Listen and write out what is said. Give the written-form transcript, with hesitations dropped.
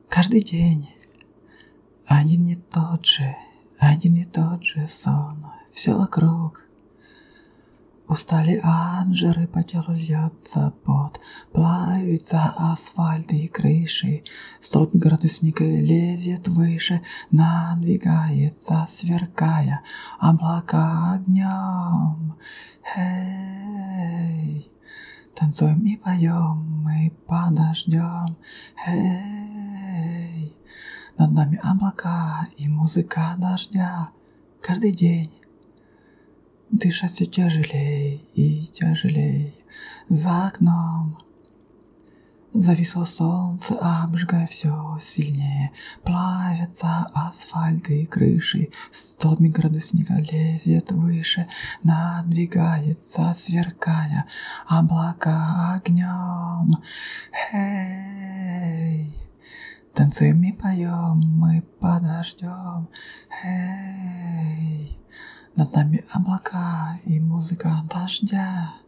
Каждый день один и тот же сон, все вокруг. Устали анжеры, по телу льется пот, плавится асфальт и крыши, столб градусника лезет выше, надвигается, сверкая облака огнем. Эй, танцуем и поем мы под дождем. Эй, над нами облака и музыка дождя. Каждый день дышать все тяжелей и тяжелей. За окном зависло солнце, обжигая все сильнее. Плавятся асфальт и крыши, столбик градусника лезет выше, надвигается, сверкая облака огнем. Эй, танцуем и поем мы под дождем. Эй, над нами облака и музыка дождя.